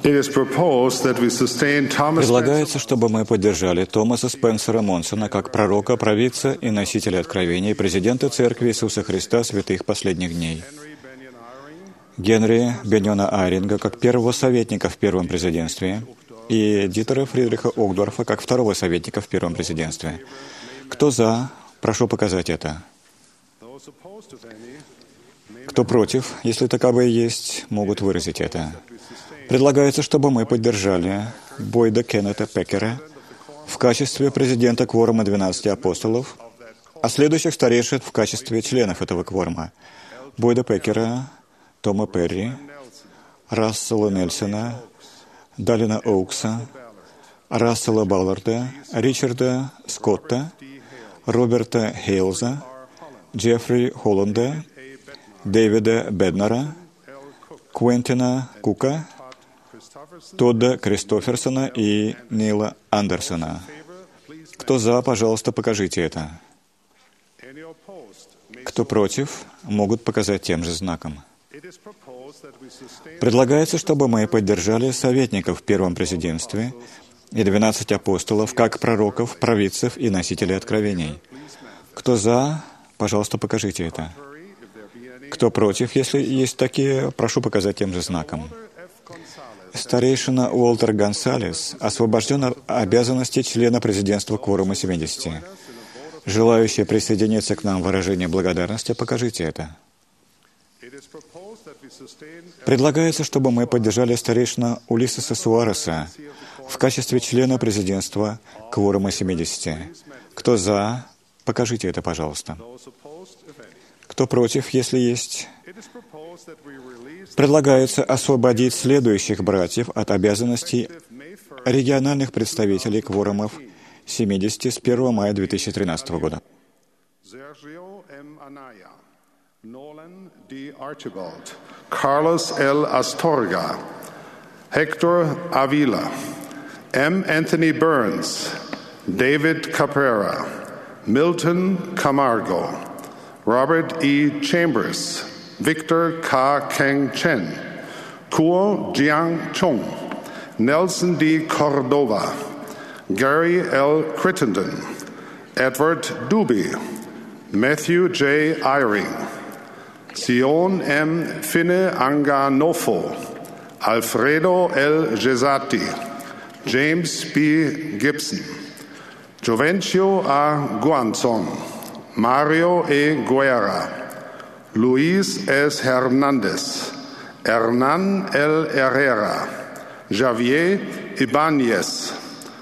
Предлагается, чтобы мы поддержали Томаса Спенсера Монсона как пророка, провидца и носителя откровений, президента Церкви Иисуса Христа святых последних дней, Генри Беньона Айринга как первого советника в первом президентстве и Дитера Фридриха Угдорфа как второго советника в первом президентстве. Кто за? Прошу показать это. Кто против, если таковые есть, могут выразить это. Предлагается, чтобы мы поддержали Бойда Кеннета Пеккера в качестве президента кворума 12 апостолов, а следующих старейшин в качестве членов этого кворума. Бойда Пеккера, Тома Перри, Рассела Нельсона, Далина Оукса, Рассела Балларда, Ричарда Скотта, Роберта Хейлза, Джеффри Холланда, Дэвида Беднера, Квентина Кука, Тодда Кристоферсона и Нила Андерсона. Кто за, пожалуйста, покажите это. Кто против, могут показать тем же знаком. Предлагается, чтобы мы поддержали советников в первом президентстве и 12 апостолов, как пророков, провидцев и носителей откровений. Кто за, пожалуйста, покажите это. Кто против, если есть такие, прошу показать тем же знаком. Старейшина Уолтер Гонсалес освобожден от обязанности члена президентства кворума 70. Желающие присоединиться к нам в выражении благодарности, покажите это. Предлагается, чтобы мы поддержали старейшина Улиссеса Суареса в качестве члена президентства кворума 70. Кто за, покажите это, пожалуйста. Кто против, если есть? Предлагается освободить следующих братьев от обязанностей региональных представителей кворумов 70 с 1 мая 2013 года. Nolan D. Archibald, Carlos L. Astorga, Hector Avila, M. Anthony Burns, David Caprera, Milton Camargo, Robert E. Chambers, Victor K. Keng Chen, Kuo Jiang Chung, Nelson D. Cordova, Gary L. Crittenden, Edward Duby, Matthew J. Eyring, Sion M. Finne Anganofo, Alfredo L. Gesati, James B. Gibson, Jovencio A. Guanzon, Mario E. Guerra, Luis S. Hernandez, Hernan L. Herrera, Javier Ibanez,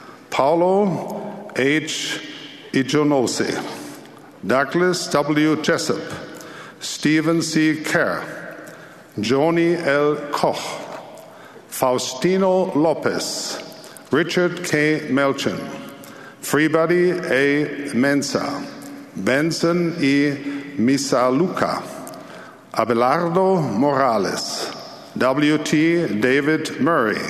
Paulo H. Ijonose, Douglas W. Jessup, Stephen C. Kerr, Joni L. Koch, Faustino Lopez, Richard K. Melchin, Freebody A. Mensa, Benson E. Misaluka, Abelardo Morales, W.T. David Murray,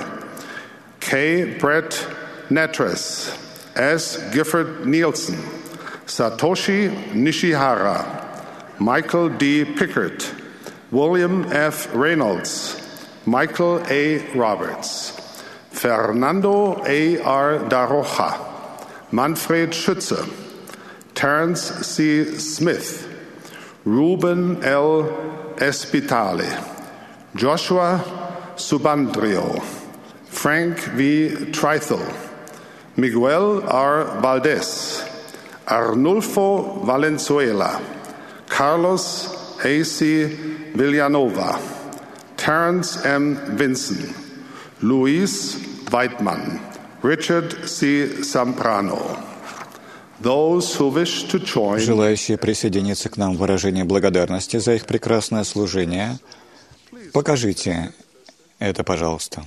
K. Brett Netres, S. Gifford Nielsen, Satoshi Nishihara, Michael D. Pickert, William F. Reynolds, Michael A. Roberts, Fernando A. R. Daroja, Manfred Schütze, Terence C. Smith, Ruben L. Espitale, Joshua Subandrio, Frank V. Trithel, Miguel R. Valdez, Arnulfo Valenzuela, Carlos A.C. Villanova, Terence M. Vinson, Luis Weidmann, Richard C. Zambrano. Those who wish to join... Желающие присоединиться к нам в выражении благодарности за их прекрасное служение, покажите это, пожалуйста.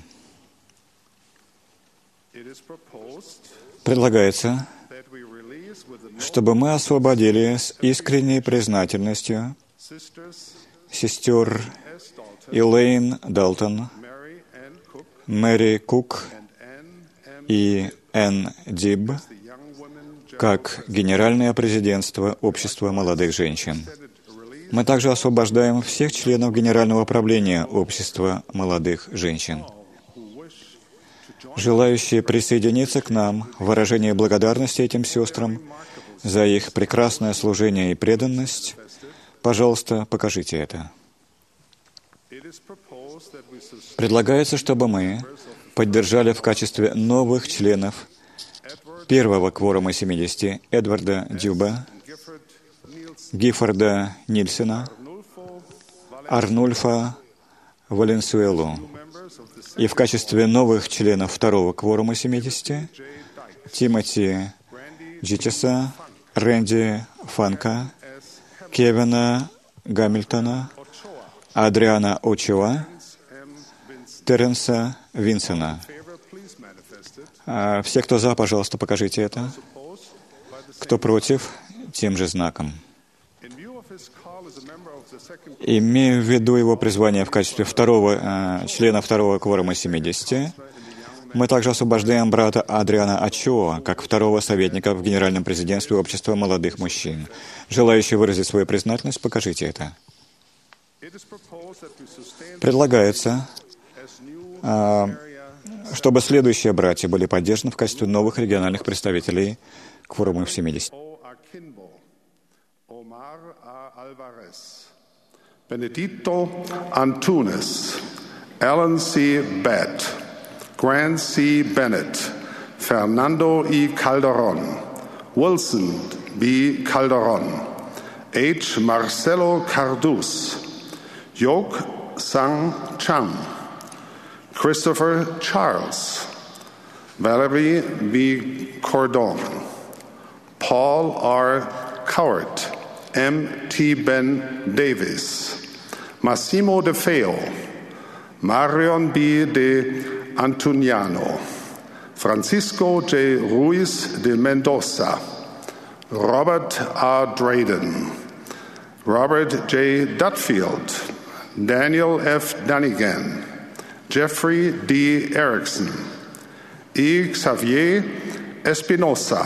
Предлагается, чтобы мы освободили с искренней признательностью сестер Элейн Далтон, Мэри Кук и Энн Диб как Генеральное президентство Общества молодых женщин. Мы также освобождаем всех членов Генерального правления Общества молодых женщин. Желающие присоединиться к нам в выражении благодарности этим сестрам за их прекрасное служение и преданность, пожалуйста, покажите это. Предлагается, чтобы мы поддержали в качестве новых членов первого кворума 70 Эдварда Дюба, Гиффорда Нильсена, Арнульфа Валенсуэлу, и в качестве новых членов второго кворума 70 Тимоти Джитчеса, Рэнди Фанка, Кевина Гамильтона, Адриана Очева, Теренса Винсена. Все, кто за, пожалуйста, покажите это. Кто против, тем же знаком. Имея в виду его призвание в качестве члена второго кворума 70, мы также освобождаем брата Адриана Очоа как второго советника в Генеральном президентстве Общества молодых мужчин. Желающие выразить свою признательность, покажите это. Предлагается, чтобы следующие братья были поддержаны в качестве новых региональных представителей кворума 70. Benedito Antunes, Alan C. Batt, Grant C. Bennett, Fernando E. Calderon, Wilson B. Calderon, H. Marcelo Cardus, Yok Sang Cham, Christopher Charles, Valerie B. Cordon, Paul R. Cowart, M. T. Ben Davis, Massimo De Feo, Marion B. De Antuniano, Francisco J. Ruiz de Mendoza, Robert R. Drayden, Robert J. Dutfield, Daniel F. Dunnigan, Jeffrey D. Erickson, E. Xavier Espinosa,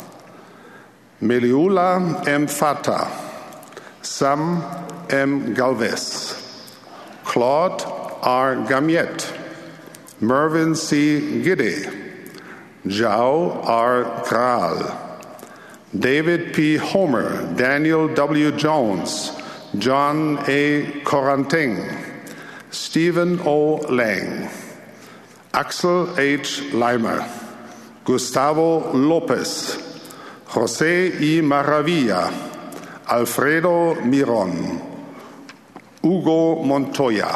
Meliula M. Fata, Sam M. Galvez, Claude R. Gamiet, Mervyn C. Giddy, Zhao R. Graal, David P. Homer, Daniel W. Jones, John A. Coranting, Stephen O. Lang, Axel H. Leimer, Gustavo Lopez, José I. Maravilla, Alfredo Miron, Hugo Montoya,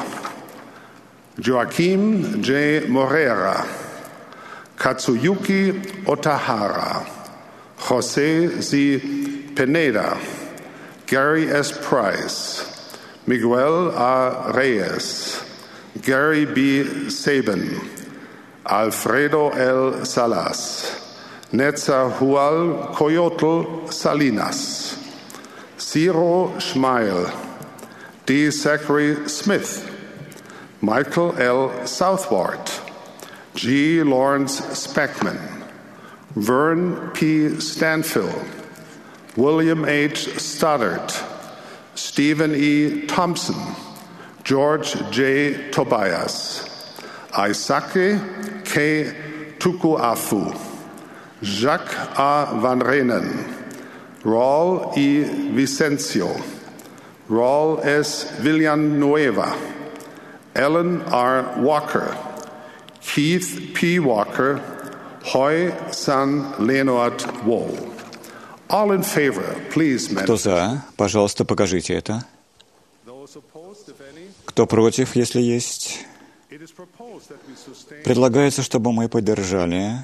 Joaquim J. Morera, Katsuyuki Otahara, José Z. Pineda, Gary S. Price, Miguel A. Reyes, Gary B. Sabin, Alfredo L. Salas, Netzahual Coyotl Salinas, Ciro Schmeil, D. Zachary Smith, Michael L. Southward, G. Lawrence Speckman, Vern P. Stanfill, William H. Stoddard, Stephen E. Thompson, George J. Tobias, Isake K. Tukuafu, Jacques A. Van Renen, Raul E. Vicencio, Raul S. Villanueva, Ellen R. Walker, Keith P. Walker, Hoy San Leonard Wall. All in favor, please, Кто за, пожалуйста, покажите это. Кто против, если есть? Предлагается, чтобы мы поддержали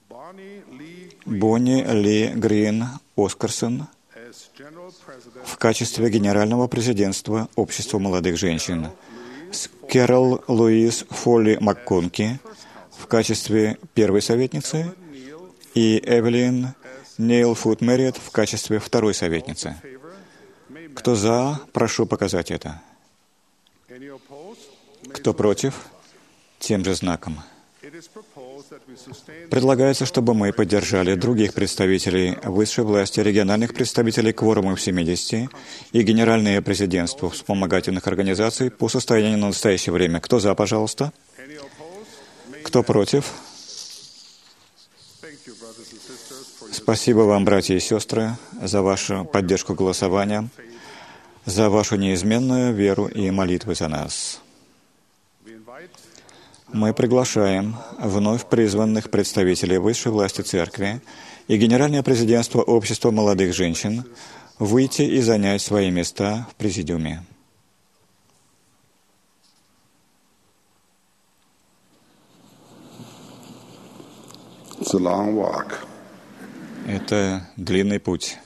Бонни Ли Грин Оскарсон в качестве Генерального президентства Общества молодых женщин, Кэрол Луис Фолли МакКонки в качестве первой советницы и Эвелин Нейл Фуд Мерриот в качестве второй советницы. Кто за, прошу показать это. Кто против, тем же знаком. Предлагается, чтобы мы поддержали других представителей высшей власти, региональных представителей кворумов 70 и генеральные президентства вспомогательных организаций по состоянию на настоящее время. Кто за, пожалуйста? Кто против? Спасибо вам, братья и сестры, за вашу поддержку голосования, за вашу неизменную веру и молитвы за нас. Мы приглашаем вновь призванных представителей высшей власти Церкви и Генеральное президентство Общества молодых женщин выйти и занять свои места в президиуме. It's a long walk. Это длинный путь.